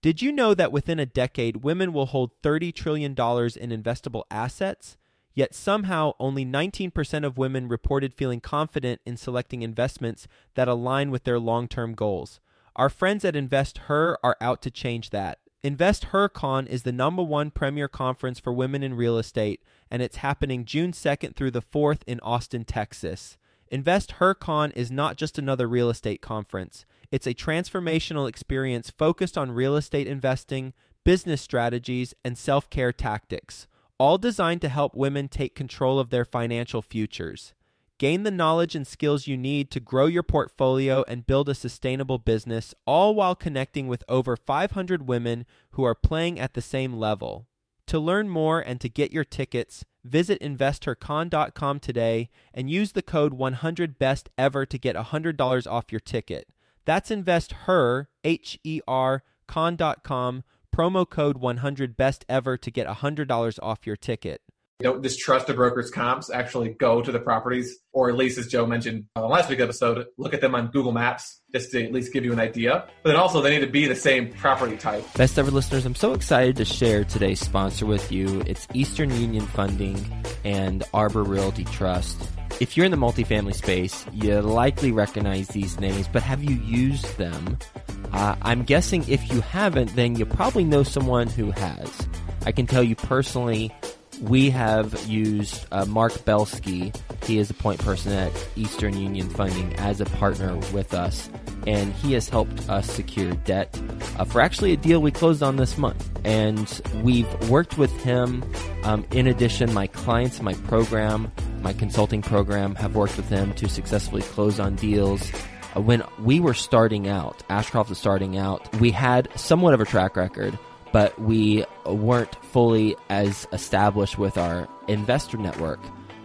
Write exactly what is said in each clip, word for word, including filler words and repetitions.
Did you know that within a decade, women will hold thirty trillion dollars in investable assets? Yet somehow only nineteen percent of women reported feeling confident in selecting investments that align with their long-term goals. Our friends at InvestHer are out to change that. InvestHerCon is the number one premier conference for women in real estate, and it's happening June second through the fourth in Austin, Texas. InvestHerCon is not just another real estate conference. It's a transformational experience focused on real estate investing, business strategies, and self-care tactics, all designed to help women take control of their financial futures. Gain the knowledge and skills you need to grow your portfolio and build a sustainable business, all while connecting with over five hundred women who are playing at the same level. To learn more and to get your tickets, visit Invest Her Con dot com today and use the code one hundred best ever to get one hundred dollars off your ticket. That's InvestHer, H E R, con dot com, promo code one hundred best ever to get one hundred dollars off your ticket. Don't distrust the broker's comps. Actually go to the properties, or at least, as Joe mentioned on last week's episode, look at them on Google Maps just to at least give you an idea. But then also, they need to be the same property type. Best ever listeners, I'm so excited to share today's sponsor with you. It's Eastern Union Funding and Arbor Realty Trust. If you're in the multifamily space, you likely recognize these names, but have you used them? Uh, I'm guessing if you haven't, then you probably know someone who has. I can tell you personally, we have used uh, Mark Belsky. He is a point person at Eastern Union Funding as a partner with us, and he has helped us secure debt uh, for actually a deal we closed on this month. And we've worked with him. Um, in addition, my clients, my program, my consulting program have worked with him to successfully close on deals. Uh, when we were starting out, Ashcroft was starting out, we had somewhat of a track record, but we weren't fully as established with our investor network.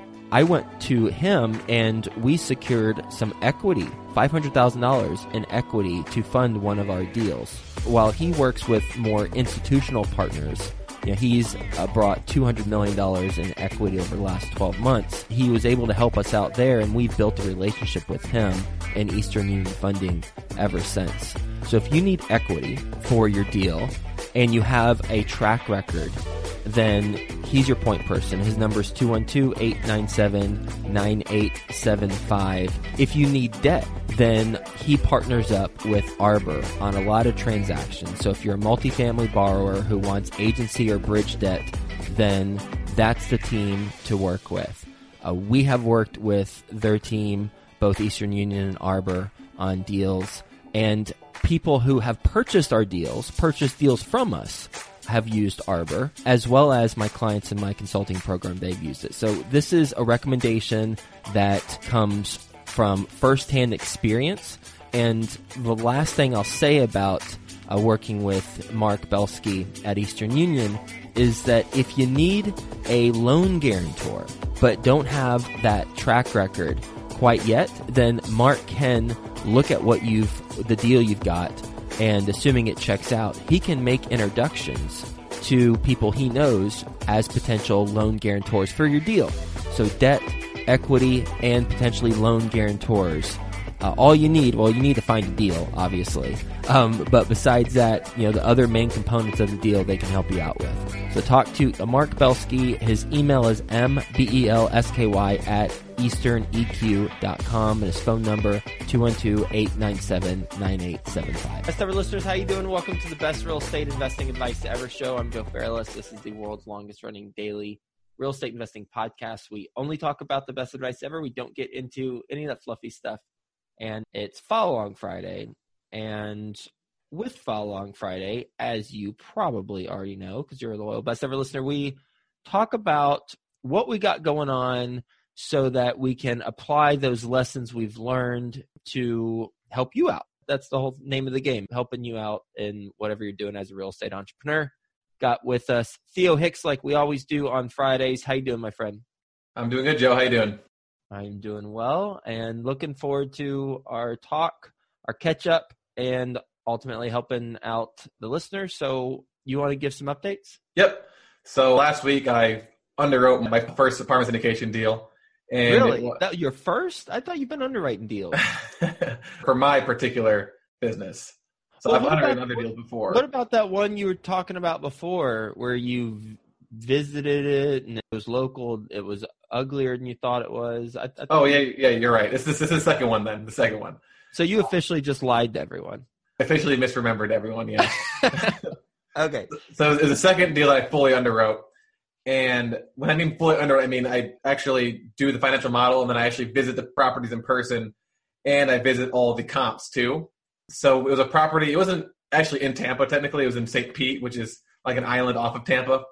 I went to him and we secured some equity, five hundred thousand dollars in equity to fund one of our deals. While he works with more institutional partners, you know, he's uh, brought two hundred million dollars in equity over the last twelve months. He was able to help us out there, and we've built a relationship with him and Eastern Union Funding ever since. So if you need equity for your deal and you have a track record, then he's your point person. His number is two one two, eight nine seven, nine eight seven five. If you need debt, then he partners up with Arbor on a lot of transactions. So if you're a multifamily borrower who wants agency or bridge debt, then that's the team to work with. Uh, we have worked with their team, both Eastern Union and Arbor, on deals, and people who have purchased our deals, purchased deals from us, have used Arbor, as well as my clients in my consulting program, they've used it. So this is a recommendation that comes from firsthand experience. And the last thing I'll say about uh, working with Mark Belsky at Eastern Union is that if you need a loan guarantor, but don't have that track record quite yet, then Mark can look at what you've, the deal you've got, and assuming it checks out, he can make introductions to people he knows as potential loan guarantors for your deal. So debt, equity, and potentially loan guarantors. Uh, all you need, well, you need to find a deal, obviously. Um, but besides that, you know, the other main components of the deal they can help you out with. So talk to uh, Mark Belsky. His email is m b e l s k y at eastern e q dot com, and his phone number two one two, eight nine seven, nine eight seven five. Best ever listeners, how you doing? Welcome to the Best Real Estate Investing Advice Ever show. I'm Joe Fairless. This is the world's longest running daily real estate investing podcast. We only talk about the best advice ever. We don't get into any of that fluffy stuff. And it's Follow Along Friday. And with Follow Along Friday, as you probably already know, because you're a loyal Best Ever listener, we talk about what we got going on so that we can apply those lessons we've learned to help you out. That's the whole name of the game, helping you out in whatever you're doing as a real estate entrepreneur. Got with us Theo Hicks, like we always do on Fridays. How you doing, my friend? I'm doing good, Joe. How you doing? I'm doing well and looking forward to our talk, our catch up, and ultimately helping out the listeners. So you want to give some updates? Yep. So last week I underwrote my first apartment syndication deal. And really? It, that, your first? I thought you've been underwriting deals. For my particular business. So Well, I've what underwritten about- other deals before. What about that one you were talking about before where you v- visited it and it was local, it was uglier than you thought it was? I, I Oh, yeah, yeah, you're right. This, this, this is the second one then, the second one. So you officially just lied to everyone. Officially misremembered everyone, yeah. Okay. So it was the second deal that I fully underwrote. And when I mean fully underwrote, I mean I actually do the financial model and then I actually visit the properties in person and I visit all the comps too. So it was a property, it wasn't actually in Tampa technically, it was in Saint Pete, which is like an island off of Tampa.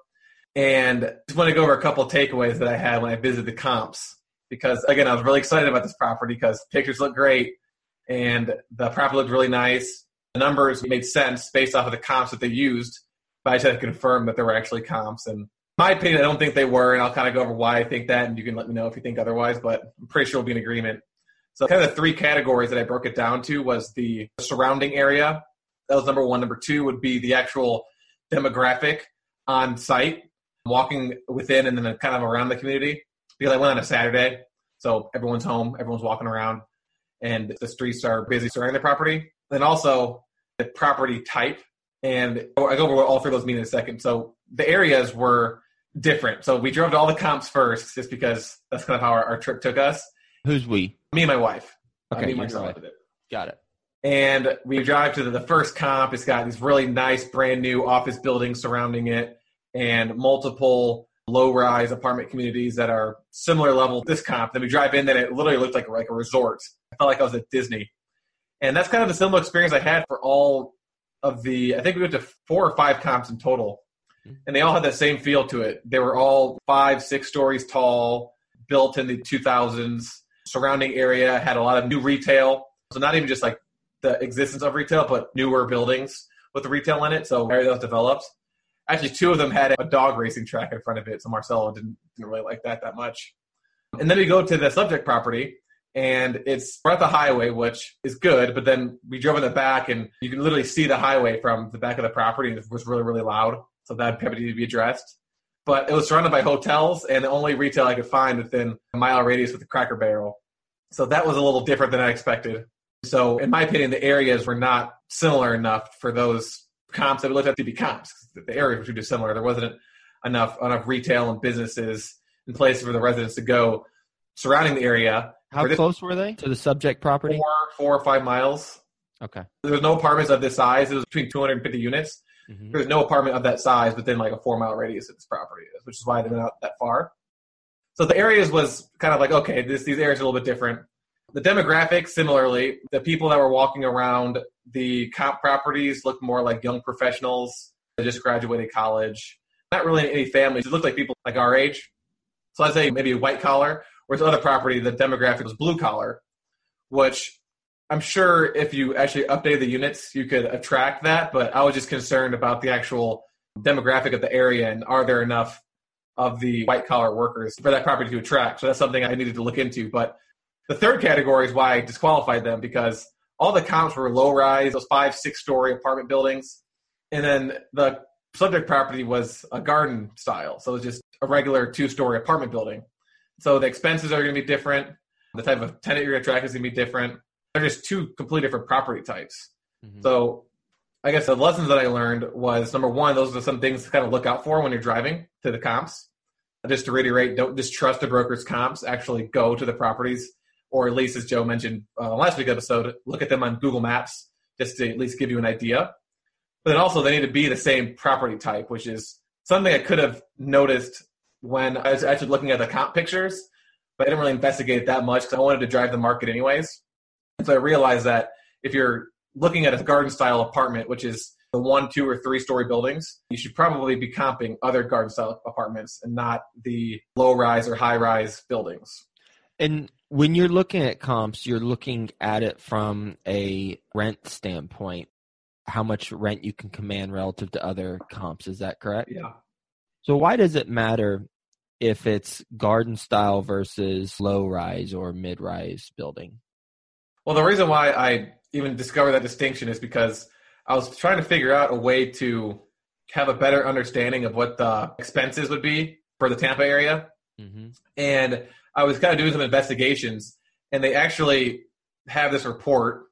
And just want to go over a couple of takeaways that I had when I visited the comps. Because again, I was really excited about this property because pictures look great and the property looked really nice. The numbers made sense based off of the comps that they used, but I just had to confirm that there were actually comps. And in my opinion, I don't think they were, and I'll kind of go over why I think that, and you can let me know if you think otherwise, but I'm pretty sure we'll be in agreement. So kind of the three categories that I broke it down to was the surrounding area. That was number one. Number two would be the actual demographic on site, walking within and then kind of around the community. Because I went on a Saturday, so everyone's home, everyone's walking around, and the streets are busy surrounding the property. Then also the property type, and I go over what all three of those mean in a second. So the areas were different. So we drove to all the comps first, just because that's kind of how our, our trip took us. Who's we? Me and my wife. Okay, uh, me and my you're son right. did it. Got it. And we drive to the, the first comp. It's got these really nice, brand new office buildings surrounding it, and multiple low-rise apartment communities that are similar level to this comp. Then we drive in, and it literally looked like, like a resort. I felt like I was at Disney. And that's kind of the similar experience I had for all of the, I think we went to four or five comps in total. And they all had that same feel to it. They were all five, six stories tall, built in the two thousands. Surrounding area had a lot of new retail. So not even just like the existence of retail, but newer buildings with the retail in it. So area that was developed. Actually, two of them had a dog racing track in front of it. So Marcelo didn't, didn't really like that that much. And then we go to the subject property. And it's right at the highway, which is good, but then we drove in the back, and you can literally see the highway from the back of the property, and it was really, really loud, so that probably needed to be addressed. But it was surrounded by hotels, and the only retail I could find within a mile radius was the Cracker Barrel. So that was a little different than I expected. So in my opinion, the areas were not similar enough for those comps that we looked at to be comps. The areas were too dissimilar. There wasn't enough, enough retail and businesses and places for the residents to go surrounding the area. How close were they to the subject property? Four, four or five miles. Okay. There was no apartments of this size. It was between two hundred fifty units. Mm-hmm. There was no apartment of that size within like a four mile radius of this property, which is why they went out that far. So the areas was kind of like, okay, this, these areas are a little bit different. The demographics, similarly, the people that were walking around the comp properties looked more like young professionals that just graduated college. Not really any families. It looked like people like our age. So I'd say maybe white collar. Whereas the other property, the demographic was blue collar, which I'm sure if you actually updated the units, you could attract that. But I was just concerned about the actual demographic of the area, and are there enough of the white collar workers for that property to attract? So that's something I needed to look into. But the third category is why I disqualified them, because all the comps were low rise, those five, six story apartment buildings. And then the subject property was a garden style. So it was just a regular two story apartment building. So the expenses are going to be different. The type of tenant you're going to attract is going to be different. They're just two completely different property types. Mm-hmm. So I guess the lessons that I learned was, number one, those are some things to kind of look out for when you're driving to the comps. Just to reiterate, don't just trust the broker's comps. Actually go to the properties, or at least, as Joe mentioned uh, last week's episode, look at them on Google Maps just to at least give you an idea. But then also they need to be the same property type, which is something I could have noticed when I was actually looking at the comp pictures, but I didn't really investigate it that much because I wanted to drive the market anyways. And so I realized that if you're looking at a garden-style apartment, which is the one, two, or three-story buildings, you should probably be comping other garden-style apartments and not the low-rise or high-rise buildings. And when you're looking at comps, you're looking at it from a rent standpoint, how much rent you can command relative to other comps. Is that correct? Yeah. So why does it matter if it's garden style versus low rise or mid rise building? Well, the reason why I even discovered that distinction is because I was trying to figure out a way to have a better understanding of what the expenses would be for the Tampa area. Mm-hmm. And I was kind of doing some investigations, and they actually have this report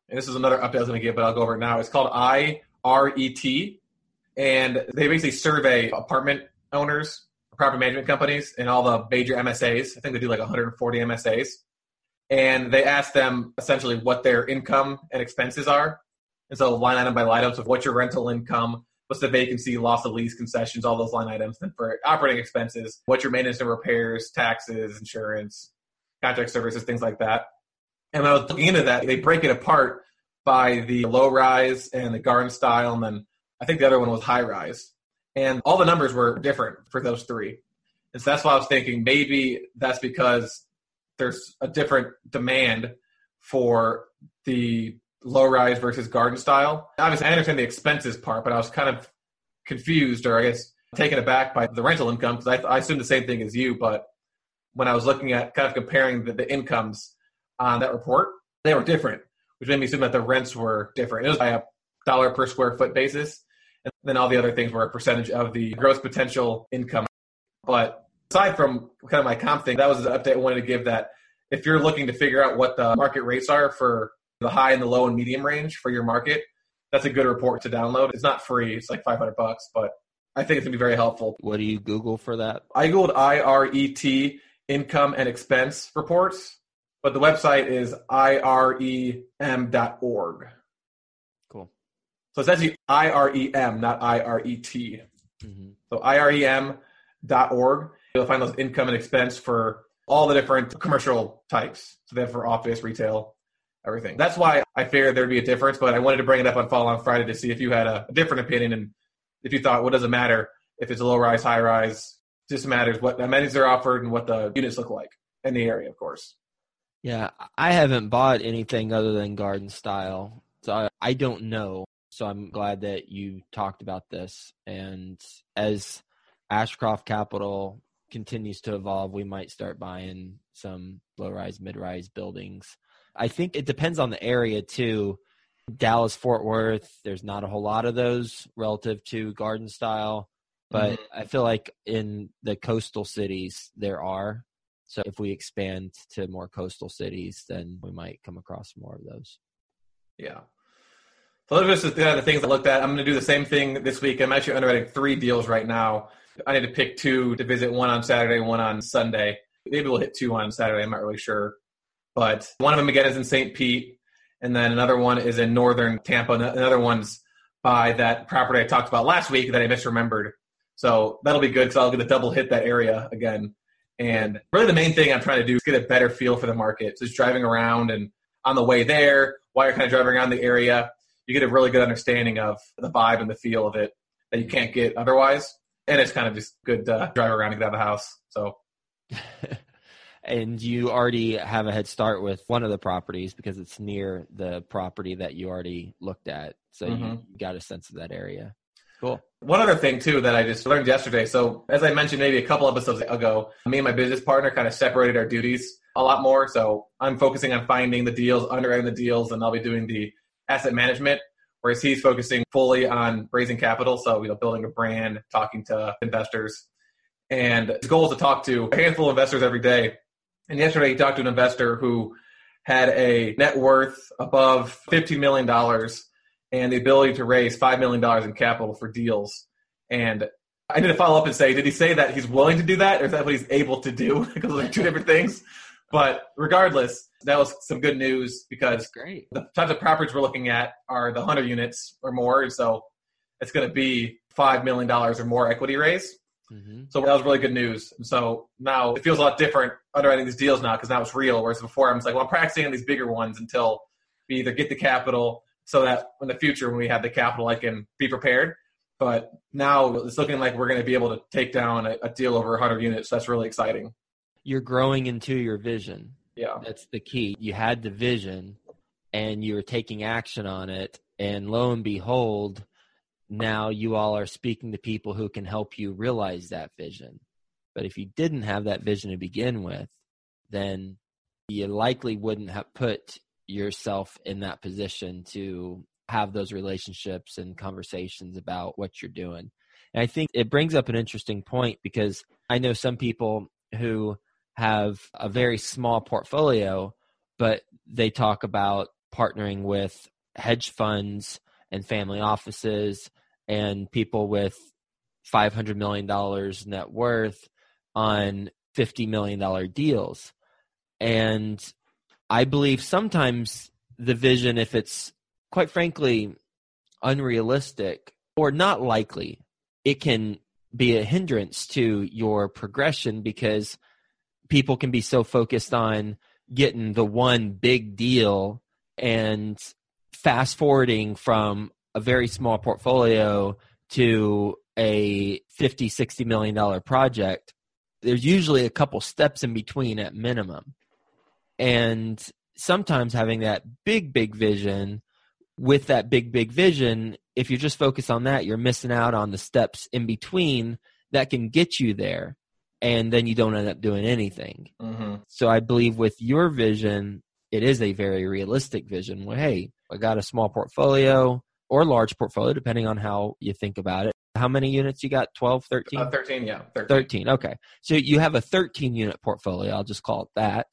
And this is another update I was going to give, but I'll go over it now. It's called I R E T, and they basically survey apartment owners, property management companies, and all the major M S As. I think they do like one hundred forty M S As. And they ask them essentially what their income and expenses are. And so line item by line item, so what's your rental income, what's the vacancy, loss of lease, concessions, all those line items. Then for operating expenses, what's your maintenance and repairs, taxes, insurance, contract services, things like that. And when I was looking into that, they break it apart by the low rise and the garden style, and then I think the other one was high rise. And all the numbers were different for those three. And so that's why I was thinking maybe that's because there's a different demand for the low rise versus garden style. Obviously, I understand the expenses part, but I was kind of confused, or I guess taken aback by the rental income, because I, I assumed the same thing as you. But when I was looking at kind of comparing the, the incomes on that report, they were different, which made me assume that the rents were different. It was by a dollar per square foot basis. And then all the other things were a percentage of the gross potential income. But aside from kind of my comp thing, that was the update I wanted to give, that if you're looking to figure out what the market rates are for the high and the low and medium range for your market, that's a good report to download. It's not free. It's like five hundred bucks, but I think it's going to be very helpful. What do you Google for that? I Googled I R E T, income and expense reports, but the website is I R E M dot org. Cool. So it's actually I R E M, not I R E T. Mm-hmm. So I R E M dot org. You'll find those income and expense for all the different commercial types. So they have for office, retail, everything. That's why I figured there'd be a difference, but I wanted to bring it up on Fall on Friday to see if you had a, a different opinion, and if you thought, what does it matter if it's a low rise, high rise? It just matters what amenities are offered and what the units look like in the area, of course. Yeah, I haven't bought anything other than garden style, so I, I don't know. So I'm glad that you talked about this. And as Ashcroft Capital continues to evolve, we might start buying some low-rise, mid-rise buildings. I think it depends on the area too. Dallas, Fort Worth, there's not a whole lot of those relative to garden style, but mm-hmm. I feel like in the coastal cities there are. So if we expand to more coastal cities, then we might come across more of those. Yeah. So those are just the, the things I looked at. I'm going to do the same thing this week. I'm actually underwriting three deals right now. I need to pick two to visit, one on Saturday, one on Sunday. Maybe we'll hit two on Saturday. I'm not really sure. But one of them, again, is in Saint Pete. And then another one is in northern Tampa. Another one's by that property I talked about last week that I misremembered. So that'll be good because I'll get a double hit that area again. And really the main thing I'm trying to do is get a better feel for the market. So just driving around, and on the way there, while you're kind of driving around the area, you get a really good understanding of the vibe and the feel of it that you can't get otherwise. And it's kind of just good to drive around and get out of the house. So, and you already have a head start with one of the properties because it's near the property that you already looked at. So mm-hmm. you got a sense of that area. Cool. One other thing, too, that I just learned yesterday. So as I mentioned maybe a couple episodes ago, me and my business partner kind of separated our duties a lot more. So I'm focusing on finding the deals, underwriting the deals, and I'll be doing the asset management, whereas he's focusing fully on raising capital. So, you know, building a brand, talking to investors. And his goal is to talk to a handful of investors every day. And yesterday he talked to an investor who had a net worth above fifteen million dollars and the ability to raise five million dollars in capital for deals. And I need to follow up and say, did he say that he's willing to do that, or is that what he's able to do? Because they're two different things. But regardless, that was some good news because Great. The types of properties we're looking at are the one hundred units or more. And so it's going to be five million dollars or more equity raise. Mm-hmm. So that was really good news. And so now it feels a lot different underwriting these deals now because now it's real. Whereas before I'm just like, well, I'm practicing on these bigger ones until we either get the capital so that in the future when we have the capital, I can be prepared. But now it's looking like we're going to be able to take down a, a deal over one hundred units. So that's really exciting. You're growing into your vision. Yeah. That's the key. You had the vision and you were taking action on it. And lo and behold, now you all are speaking to people who can help you realize that vision. But if you didn't have that vision to begin with, then you likely wouldn't have put yourself in that position to have those relationships and conversations about what you're doing. And I think it brings up an interesting point because I know some people who have a very small portfolio, but they talk about partnering with hedge funds and family offices and people with five hundred million dollars net worth on fifty million dollars deals. And I believe sometimes the vision, if it's quite frankly unrealistic or not likely, it can be a hindrance to your progression because people can be so focused on getting the one big deal and fast forwarding from a very small portfolio to a fifty, sixty million dollars project. There's usually a couple steps in between at minimum. And sometimes having that big, big vision, with that big, big vision, if you just focus on that, you're missing out on the steps in between that can get you there. And then you don't end up doing anything. Mm-hmm. So I believe with your vision, it is a very realistic vision. Well, hey, I got a small portfolio or large portfolio, depending on how you think about it. How many units you got? twelve, thirteen? Uh, thirteen, yeah. thirteen. thirteen, okay. So you have a thirteen-unit portfolio. I'll just call it that.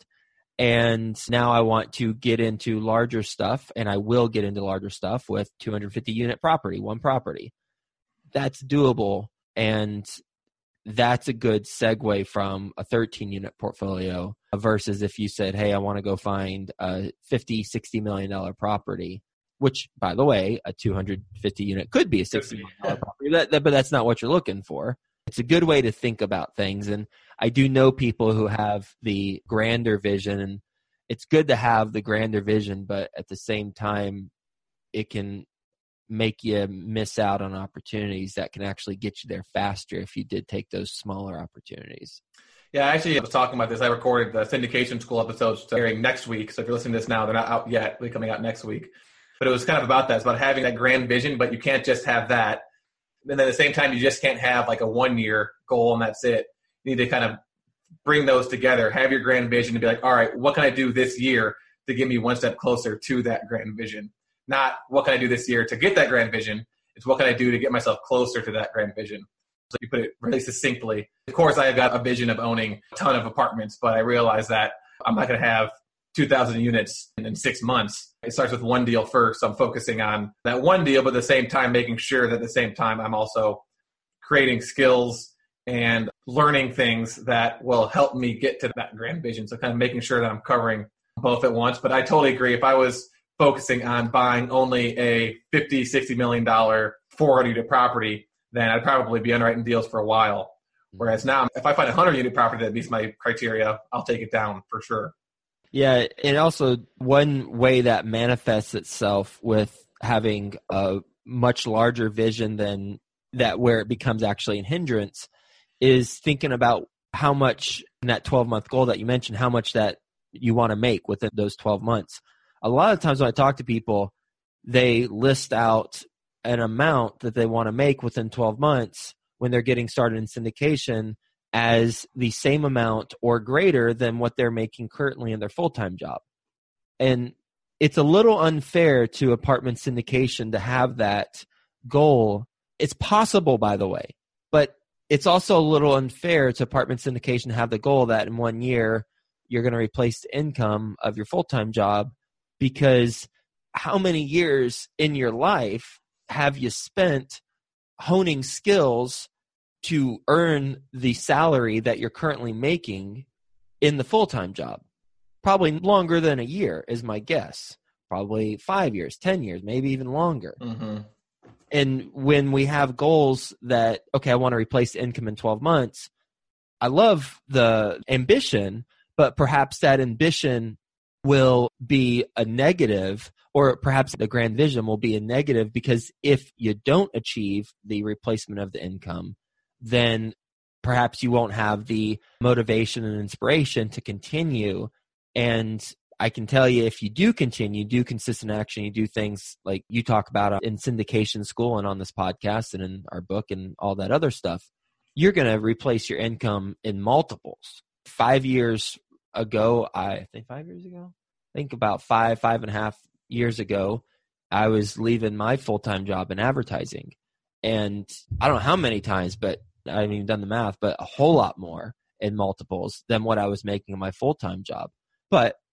And now I want to get into larger stuff, and I will get into larger stuff with two hundred fifty unit property, one property. That's doable, and that's a good segue from a thirteen-unit portfolio versus if you said, hey, I want to go find a fifty, sixty million dollars property, which, by the way, a two hundred fifty unit could be a sixty million dollars property, that, that, but that's not what you're looking for. It's a good way to think about things. And I do know people who have the grander vision, and it's good to have the grander vision, but at the same time, it can make you miss out on opportunities that can actually get you there faster if you did take those smaller opportunities. Yeah, actually, I was talking about this. I recorded the syndication school episodes airing next week. So if you're listening to this now, they're not out yet. They're coming out next week. But it was kind of about that. It's about having that grand vision, but you can't just have that. And then at the same time, you just can't have like a one-year goal and that's it. You need to kind of bring those together, have your grand vision and be like, all right, what can I do this year to get me one step closer to that grand vision? Not what can I do this year to get that grand vision. It's what can I do to get myself closer to that grand vision. So you put it really succinctly. Of course, I have got a vision of owning a ton of apartments, but I realize that I'm not going to have two thousand units in six months. It starts with one deal first. So I'm focusing on that one deal, but at the same time, making sure that at the same time, I'm also creating skills and learning things that will help me get to that grand vision. So kind of making sure that I'm covering both at once. But I totally agree. If I was focusing on buying only a fifty, sixty million dollars four hundred unit property, then I'd probably be underwriting deals for a while. Whereas now, if I find a one hundred unit property that meets my criteria, I'll take it down for sure. Yeah, and also one way that manifests itself with having a much larger vision than that, where it becomes actually a hindrance, is thinking about how much in that twelve-month goal that you mentioned, how much that you want to make within those twelve months. A lot of times when I talk to people, they list out an amount that they want to make within twelve months when they're getting started in syndication as the same amount or greater than what they're making currently in their full-time job. And it's a little unfair to apartment syndication to have that goal. It's possible, by the way, but it's also a little unfair to apartment syndication to have the goal that in one year you're going to replace the income of your full-time job, because how many years in your life have you spent honing skills to earn the salary that you're currently making in the full-time job? Probably longer than a year is my guess. Probably five years, ten years, maybe even longer. Mm-hmm. And when we have goals that, okay, I want to replace the income in twelve months, I love the ambition, but perhaps that ambition will be a negative, or perhaps the grand vision will be a negative, because if you don't achieve the replacement of the income, then perhaps you won't have the motivation and inspiration to continue. And I can tell you, if you do continue, do consistent action, you do things like you talk about in syndication school and on this podcast and in our book and all that other stuff, you're going to replace your income in multiples. Five years ago, I think five years ago, I think about five, five and a half years ago, I was leaving my full-time job in advertising. And I don't know how many times, but I haven't even done the math, but a whole lot more in multiples than what I was making in my full-time job. But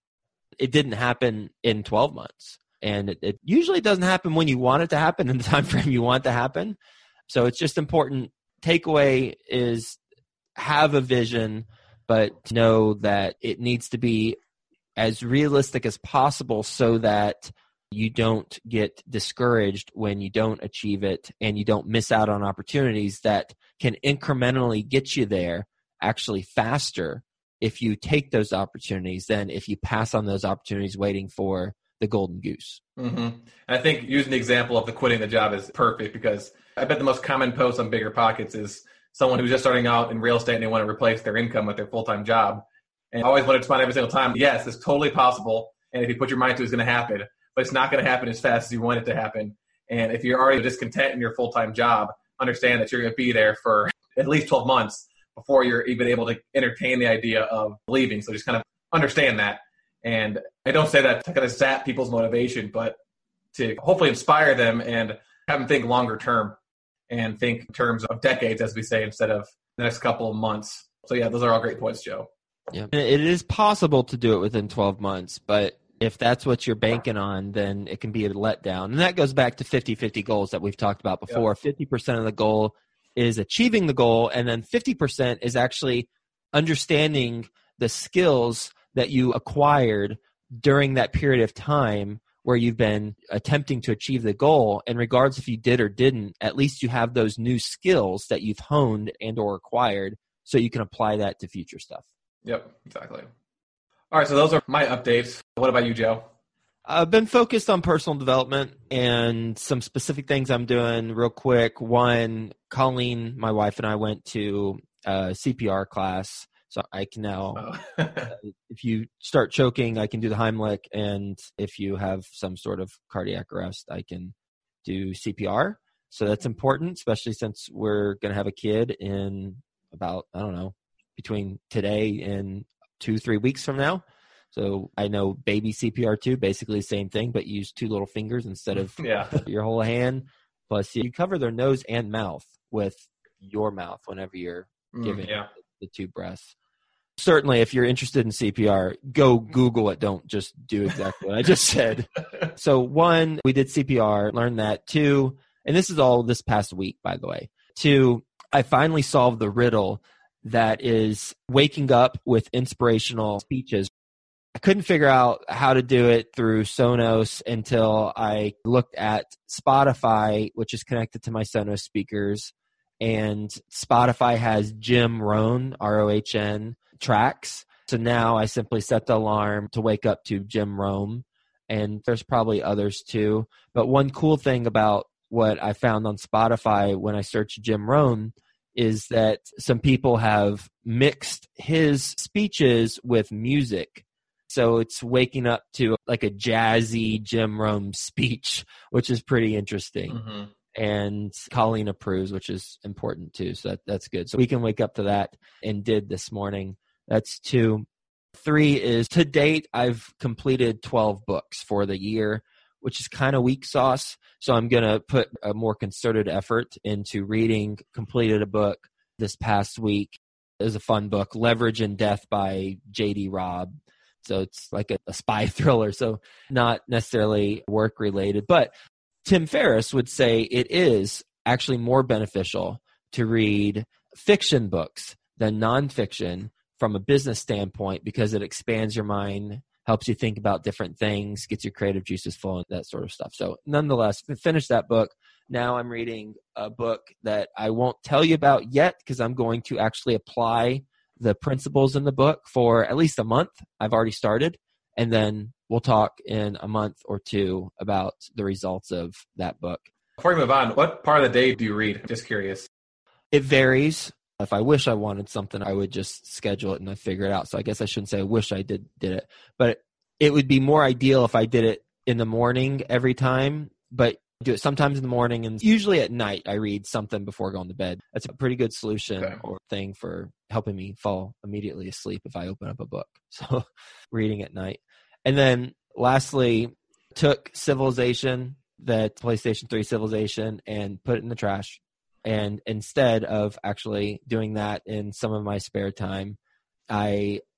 It didn't happen in twelve months. And it, it usually doesn't happen when you want it to happen in the time frame you want it to happen. So it's just important. Takeaway is have a vision, but know that it needs to be as realistic as possible so that you don't get discouraged when you don't achieve it and you don't miss out on opportunities that can incrementally get you there actually faster if you take those opportunities than if you pass on those opportunities waiting for the golden goose. Mm-hmm. And I think using the example of the quitting the job is perfect, because I bet the most common post on Bigger Pockets is someone who's just starting out in real estate and they want to replace their income with their full-time job. And I always want to respond every single time, yes, it's totally possible. And if you put your mind to it, it's going to happen. But it's not going to happen as fast as you want it to happen. And if you're already discontent in your full-time job, understand that you're going to be there for at least twelve months before you're even able to entertain the idea of leaving. So just kind of understand that. And I don't say that to kind of zap people's motivation, but to hopefully inspire them and have them think longer term and think in terms of decades, as we say, instead of the next couple of months. So yeah, those are all great points, Joe. Yeah, it is possible to do it within twelve months, but if that's what you're banking on, then it can be a letdown. And that goes back to fifty-fifty goals that we've talked about before. Yep. fifty percent of the goal is achieving the goal, and then fifty percent is actually understanding the skills that you acquired during that period of time where you've been attempting to achieve the goal. And regardless if you did or didn't, at least you have those new skills that you've honed and or acquired so you can apply that to future stuff. Yep, exactly. All right, so those are my updates. What about you, Joe? I've been focused on personal development and some specific things I'm doing real quick. One, Colleen, my wife, and I went to a C P R class. So I can now, oh. uh, if you start choking, I can do the Heimlich. And if you have some sort of cardiac arrest, I can do C P R. So that's important, especially since we're going to have a kid in about, I don't know, between today and two, three weeks from now. So I know baby C P R too, basically the same thing, but use two little fingers instead of yeah. your whole hand. Plus you cover their nose and mouth with your mouth whenever you're giving mm, yeah. the two breaths. Certainly, if you're interested in C P R, go Google it. Don't just do exactly what I just said. So one, we did C P R, learned that. Two, and this is all this past week, by the way. Two, I finally solved the riddle that is waking up with inspirational speeches. I couldn't figure out how to do it through Sonos until I looked at Spotify, which is connected to my Sonos speakers. And Spotify has Jim Rohn, R O H N, tracks. So now I simply set the alarm to wake up to Jim Rohn. And there's probably others too. But one cool thing about what I found on Spotify when I searched Jim Rohn is that some people have mixed his speeches with music. So it's waking up to like a jazzy Jim Rohn speech, which is pretty interesting. Mm-hmm. And Colleen approves, which is important too. So that, that's good. So we can wake up to that and did this morning. That's two. Three is to date, I've completed twelve books for the year, which is kind of weak sauce. So I'm going to put a more concerted effort into reading. Completed a book this past week. It was a fun book, Leverage and Death by J D Robb. So it's like a, a spy thriller. So not necessarily work related, but Tim Ferriss would say it is actually more beneficial to read fiction books than nonfiction from a business standpoint because it expands your mind, helps you think about different things, gets your creative juices flowing, that sort of stuff. So nonetheless, finished that book. Now I'm reading a book that I won't tell you about yet because I'm going to actually apply the principles in the book for at least a month. I've already started. And then we'll talk in a month or two about the results of that book. Before we move on, what part of the day do you read? Just curious. It varies. If I wish I wanted something, I would just schedule it and I figure it out. So I guess I shouldn't say I wish I did did it. But it would be more ideal if I did it in the morning every time. But I do it sometimes in the morning and usually at night I read something before going to bed. That's a pretty good solution okay. or thing for helping me fall immediately asleep if I open up a book. So reading at night. And then lastly, took Civilization, that PlayStation three Civilization, and put it in the trash. And instead of actually doing that in some of my spare time, I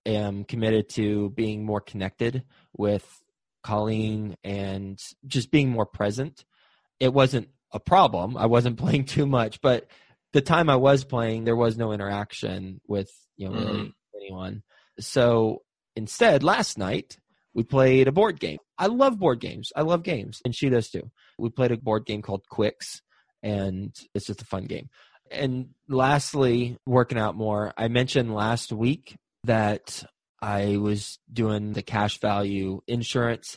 am committed to being more connected with Colleen and just being more present. It wasn't a problem. I wasn't playing too much, but the time I was playing, there was no interaction with, you know, really mm-hmm. anyone. So instead, last night, we played a board game. I love board games. I love games, and she does too. We played a board game called Quicks, and it's just a fun game. And lastly, working out more, I mentioned last week that I was doing the cash value insurance.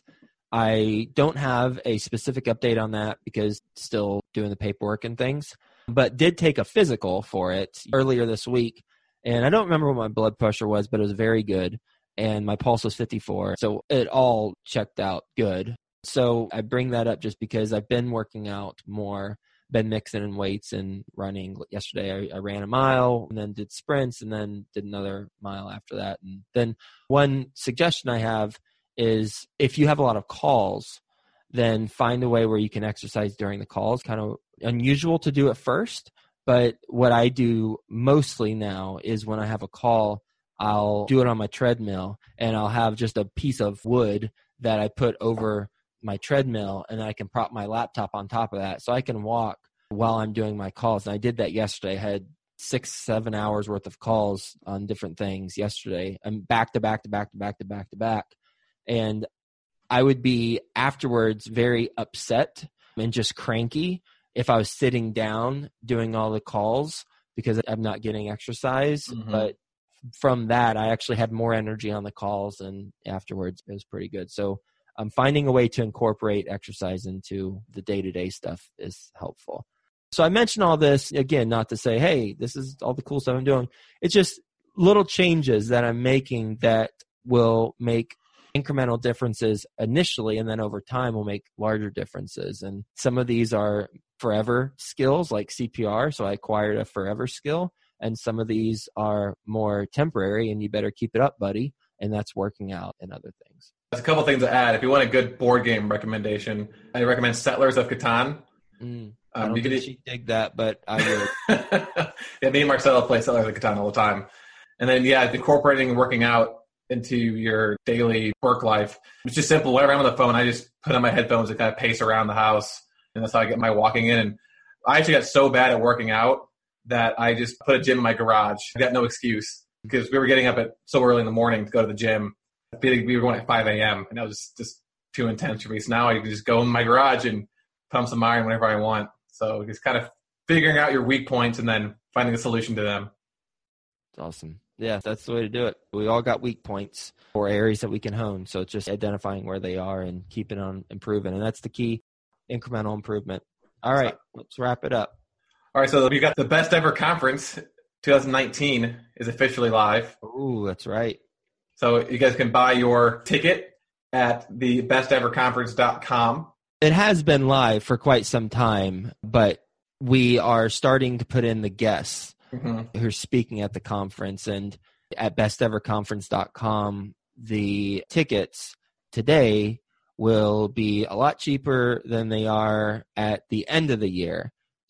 I don't have a specific update on that because still doing the paperwork and things, but did take a physical for it earlier this week. And I don't remember what my blood pressure was, but it was very good. And my pulse was fifty-four. So it all checked out good. So I bring that up just because I've been working out more, been mixing in weights and running. Yesterday I, I ran a mile and then did sprints and then did another mile after that. And then one suggestion I have is if you have a lot of calls, then find a way where you can exercise during the calls. Kind of unusual to do it first, but what I do mostly now is when I have a call, I'll do it on my treadmill and I'll have just a piece of wood that I put over my treadmill and I can prop my laptop on top of that so I can walk while I'm doing my calls. And I did that yesterday. I had six, seven hours worth of calls on different things yesterday. I'm back to back to back to back to back to back. And I would be afterwards very upset and just cranky if I was sitting down doing all the calls because I'm not getting exercise. Mm-hmm. But from that, I actually had more energy on the calls, and afterwards it was pretty good. So um, finding a way to incorporate exercise into the day-to-day stuff is helpful. So I mentioned all this, again, not to say, hey, this is all the cool stuff I'm doing. It's just little changes that I'm making that will make incremental differences initially, and then over time will make larger differences. And some of these are forever skills like C P R. So I acquired a forever skill. And some of these are more temporary, and you better keep it up, buddy. And that's working out and other things. There's a couple things to add. If you want a good board game recommendation, I recommend Settlers of Catan. Mm, I don't um, you think could, she'd dig that, but I would. Yeah, me and Marcelo play Settlers of Catan all the time. And then, yeah, incorporating and working out into your daily work life. It's just simple. Whenever I'm on the phone, I just put on my headphones and kind of pace around the house. And that's how I get my walking in. And I actually got so bad at working out that I just put a gym in my garage. I got no excuse because we were getting up at so early in the morning to go to the gym. We were going at five a.m. and that was just too intense for me. So now I can just go in my garage and pump some iron whenever I want. So just kind of figuring out your weak points and then finding a solution to them. That's awesome. Yeah, that's the way to do it. We all got weak points or areas that we can hone. So it's just identifying where they are and keeping on improving. And that's the key, incremental improvement. All right, let's wrap it up. All right, so we've got the Best Ever Conference twenty nineteen is officially live. Ooh, that's right. So you guys can buy your ticket at the best ever conference dot com. It has been live for quite some time, but we are starting to put in the guests mm-hmm. who are speaking at the conference. And at best ever conference dot com, the tickets today will be a lot cheaper than they are at the end of the year.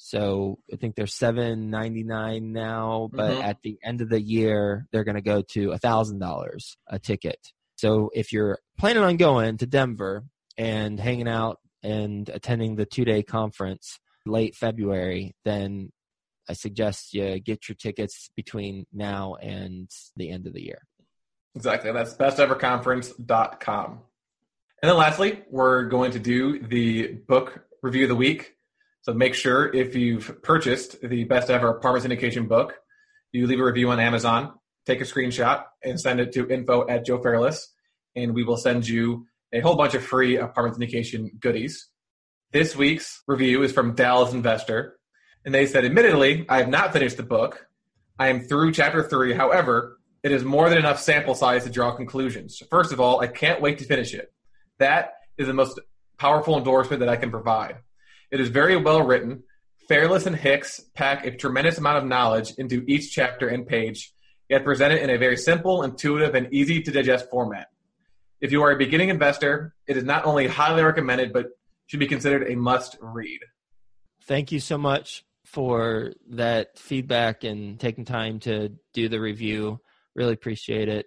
So I think they're seven ninety-nine now, but mm-hmm. at the end of the year, they're going to go to one thousand dollars a ticket. So if you're planning on going to Denver and hanging out and attending the two-day conference late February, then I suggest you get your tickets between now and the end of the year. Exactly. That's best ever conference dot com. And then lastly, we're going to do the book review of the week. So make sure if you've purchased the Best Ever Apartment Syndication book, you leave a review on Amazon, take a screenshot, and send it to info at Joe Fairless, and we will send you a whole bunch of free apartment syndication goodies. This week's review is from Dallas Investor, and they said, admittedly, I have not finished the book. I am through chapter three. However, it is more than enough sample size to draw conclusions. First of all, I can't wait to finish it. That is the most powerful endorsement that I can provide. It is very well written. Fairless and Hicks pack a tremendous amount of knowledge into each chapter and page, yet present it in a very simple, intuitive, and easy-to-digest format. If you are a beginning investor, it is not only highly recommended, but should be considered a must-read. Thank you so much for that feedback and taking time to do the review. Really appreciate it.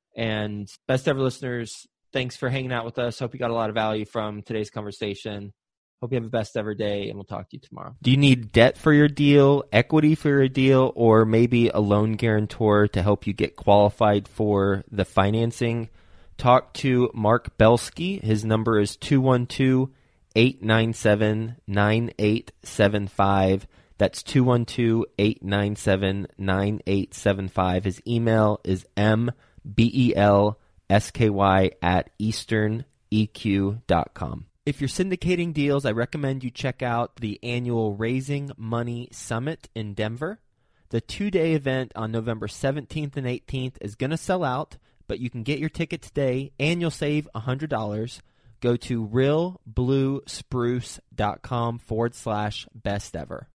And best ever listeners, thanks for hanging out with us. Hope you got a lot of value from today's conversation. Hope you have the best ever day, and we'll talk to you tomorrow. Do you need debt for your deal, equity for your deal, or maybe a loan guarantor to help you get qualified for the financing? Talk to Mark Belsky. His number is two one two, eight nine seven, nine eight seven five. That's two one two, eight nine seven, nine eight seven five. His email is m b e l s k y at eastern e q dot com. If you're syndicating deals, I recommend you check out the annual Raising Money Summit in Denver. The two-day event on November seventeenth and eighteenth is going to sell out, but you can get your ticket today, and you'll save one hundred dollars. Go to realbluespruce.com forward slash best ever.